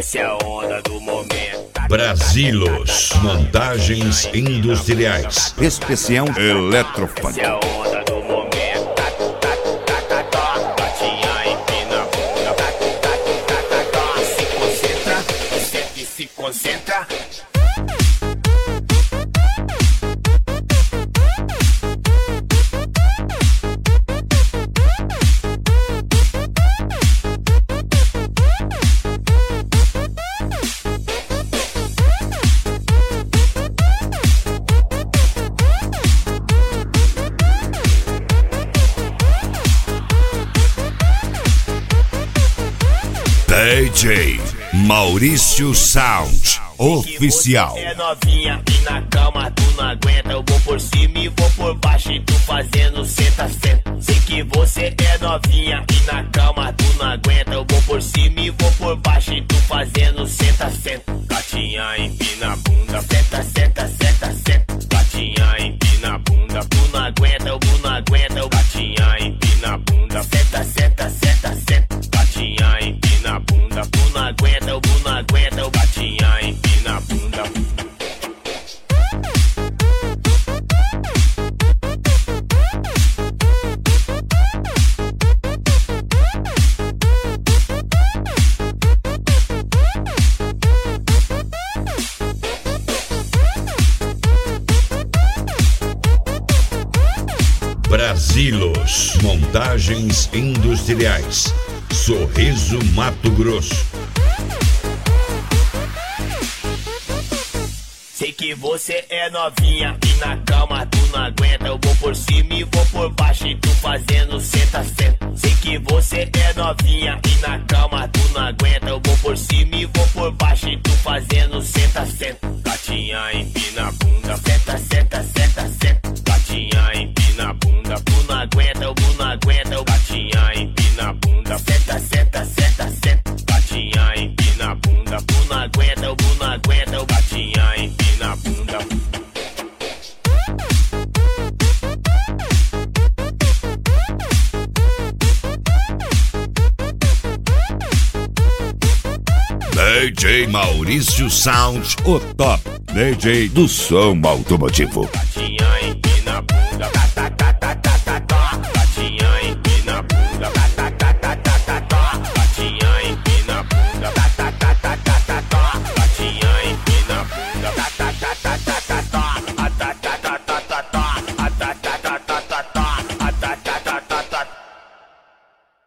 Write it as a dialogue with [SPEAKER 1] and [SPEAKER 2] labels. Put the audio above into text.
[SPEAKER 1] essa é a onda do momento.
[SPEAKER 2] Brasilos, montagens industriais.
[SPEAKER 3] Especial Eletrofunk.
[SPEAKER 1] Essa é a onda do momento. Gatinha empina a bunda. Se concentra, sente e se concentra.
[SPEAKER 3] DJ Maurício Sound Oficial.
[SPEAKER 1] É novinha e na cama tu não aguenta. Eu vou por cima e vou por baixo e tu fazendo senta, senta. Sei que você é novinha e na cama tu não aguenta. Eu vou por cima e vou por baixo e tu fazendo senta, senta. Gatinha empina a bunda, senta, senta, senta, senta. Gatinha empina a bunda, tu não aguenta, eu não aguenta. Gatinha empina a bunda, senta, senta, senta, senta. Gatinha empina a bunda, tu não aguenta, eu não aguenta. Gatinha empina a bunda.
[SPEAKER 2] Brasilos, montagens industriais. Sorriso, Mato Grosso.
[SPEAKER 1] Sei que você é novinha e na cama tu não aguenta. Eu vou por cima e vou por baixo e tu fazendo senta, senta. Sei que você é novinha e na cama tu não aguenta. Eu vou por cima e vou por baixo e tu fazendo senta, senta. Gatinha empina a bunda, senta, senta, senta, senta. Gatinha empina a bunda, tu não aguenta, eu não aguenta. Gatinha empina a bunda, senta, senta, senta, senta. Gatinha empina a bunda, tu não aguenta, eu não aguenta. Gatinha empina a bunda.
[SPEAKER 3] DJ Maurício Sound, o top DJ do som automotivo.
[SPEAKER 1] Gatinha